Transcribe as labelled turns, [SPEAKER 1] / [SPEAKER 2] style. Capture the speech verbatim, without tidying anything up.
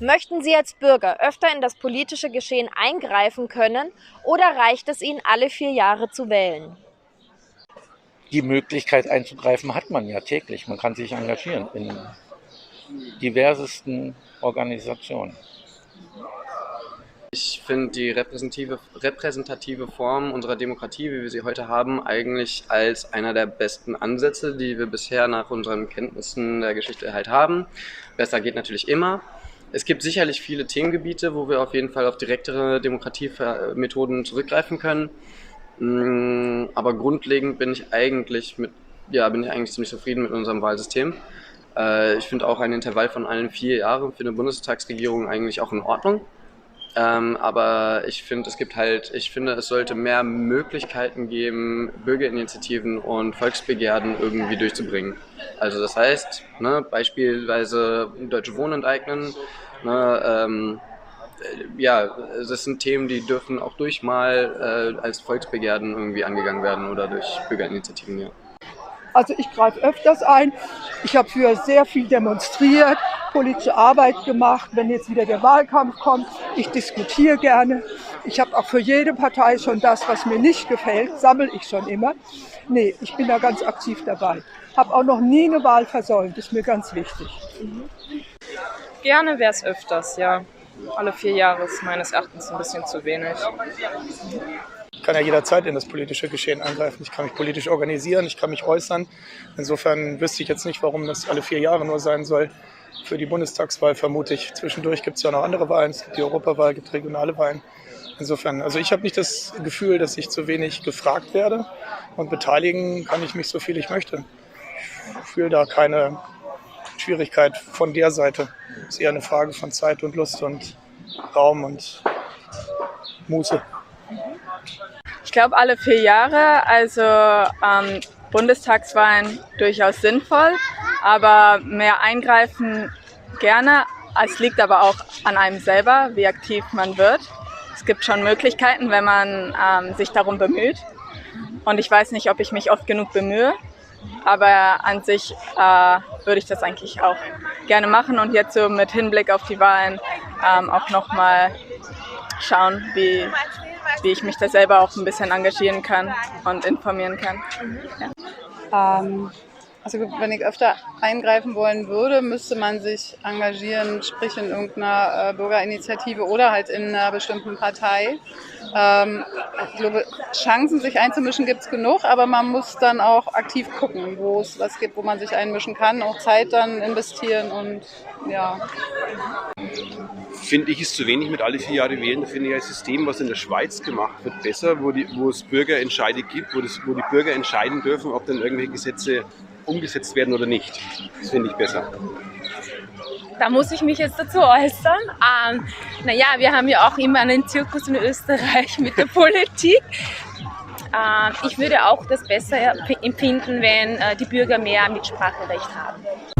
[SPEAKER 1] Möchten Sie als Bürger öfter in das politische Geschehen eingreifen können oder reicht es Ihnen, alle vier Jahre zu wählen?
[SPEAKER 2] Die Möglichkeit einzugreifen hat man ja täglich. Man kann sich engagieren in diversesten Organisationen.
[SPEAKER 3] Ich finde die repräsentative, repräsentative Form unserer Demokratie, wie wir sie heute haben, eigentlich als einer der besten Ansätze, die wir bisher nach unseren Kenntnissen der Geschichte halt haben. Besser geht natürlich immer. Es gibt sicherlich viele Themengebiete, wo wir auf jeden Fall auf direktere Demokratiemethoden zurückgreifen können. Aber grundlegend bin ich eigentlich mit, ja, bin ich eigentlich ziemlich zufrieden mit unserem Wahlsystem. Ich finde auch ein Intervall von allen vier Jahren für eine Bundestagsregierung eigentlich auch in Ordnung. Ähm, aber ich finde, es gibt halt, ich finde, es sollte mehr Möglichkeiten geben, Bürgerinitiativen und Volksbegehren irgendwie durchzubringen. Also das heißt, ne, beispielsweise Deutsche Wohnen enteignen, ne, ähm, ja, das sind Themen, die dürfen auch durch mal äh, als Volksbegehren irgendwie angegangen werden oder durch Bürgerinitiativen, ja.
[SPEAKER 4] Also ich greife öfters ein. Ich habe für sehr viel demonstriert, politische Arbeit gemacht. Wenn jetzt wieder der Wahlkampf kommt, ich diskutiere gerne. Ich habe auch für jede Partei schon das, was mir nicht gefällt, sammle ich schon immer. Nee, ich bin da ganz aktiv dabei. Habe auch noch nie eine Wahl versäumt, ist mir ganz wichtig.
[SPEAKER 5] Mhm. Gerne wäre es öfters, ja. Alle vier Jahre ist meines Erachtens ein bisschen zu wenig.
[SPEAKER 6] Ich kann ja jederzeit in das politische Geschehen eingreifen. Ich kann mich politisch organisieren, ich kann mich äußern. Insofern wüsste ich jetzt nicht, warum das alle vier Jahre nur sein soll. Für die Bundestagswahl vermute ich. Zwischendurch gibt es ja noch andere Wahlen. Es gibt die Europawahl, es gibt regionale Wahlen. Insofern, also ich habe nicht das Gefühl, dass ich zu wenig gefragt werde. Und beteiligen kann ich mich so viel ich möchte. Ich fühle da keine Schwierigkeit von der Seite. Es ist eher eine Frage von Zeit und Lust und Raum und Muße.
[SPEAKER 5] Ich glaube alle vier Jahre, also ähm, Bundestagswahlen durchaus sinnvoll, aber mehr eingreifen gerne. Es liegt aber auch an einem selber, wie aktiv man wird. Es gibt schon Möglichkeiten, wenn man ähm, sich darum bemüht. Und ich weiß nicht, ob ich mich oft genug bemühe, aber an sich äh, würde ich das eigentlich auch gerne machen und jetzt so mit Hinblick auf die Wahlen ähm, auch nochmal schauen, wie wie ich mich da selber auch ein bisschen engagieren kann und informieren kann.
[SPEAKER 7] Ja. Ähm, also wenn ich öfter eingreifen wollen würde, müsste man sich engagieren, sprich in irgendeiner äh, Bürgerinitiative oder halt in einer bestimmten Partei. Ähm, ich glaube, Chancen, sich einzumischen, gibt es genug, aber man muss dann auch aktiv gucken, wo es was gibt, wo man sich einmischen kann, auch Zeit dann investieren und ja.
[SPEAKER 8] Finde ich, ist zu wenig mit alle vier Jahre wählen. Da finde ich ein System, was in der Schweiz gemacht wird, besser, wo, die, wo es Bürgerentscheide gibt, wo, das, wo die Bürger entscheiden dürfen, ob dann irgendwelche Gesetze umgesetzt werden oder nicht. Das finde ich besser.
[SPEAKER 9] Da muss ich mich jetzt dazu äußern. Ähm, naja, wir haben ja auch immer einen Zirkus in Österreich mit der Politik. Ähm, ich würde auch das besser empfinden, wenn äh, die Bürger mehr Mitspracherecht haben.